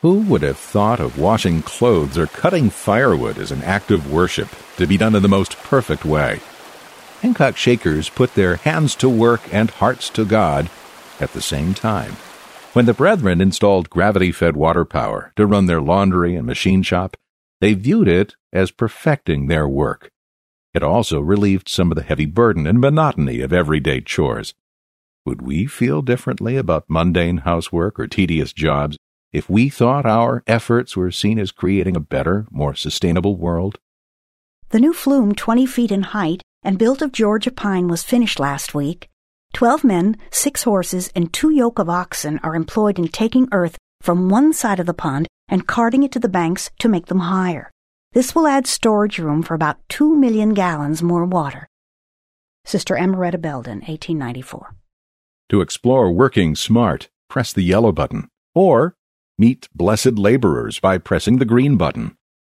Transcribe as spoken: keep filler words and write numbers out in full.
Who would have thought of washing clothes or cutting firewood as an act of worship to be done in the most perfect way? Hancock Shakers put their hands to work and hearts to God at the same time. When the Brethren installed gravity-fed water power to run their laundry and machine shop, they viewed it as perfecting their work. It also relieved some of the heavy burden and monotony of everyday chores. Would we feel differently about mundane housework or tedious jobs if we thought our efforts were seen as creating a better, more sustainable world? The new flume, twenty feet in height and built of Georgia pine, was finished last week. Twelve men, six horses, and two yoke of oxen are employed in taking earth from one side of the pond and carting it to the banks to make them higher. This will add storage room for about two million gallons more water. Sister Amaretta Belden, eighteen ninety-four. To explore working smart, press the yellow button, or meet blessed laborers by pressing the green button.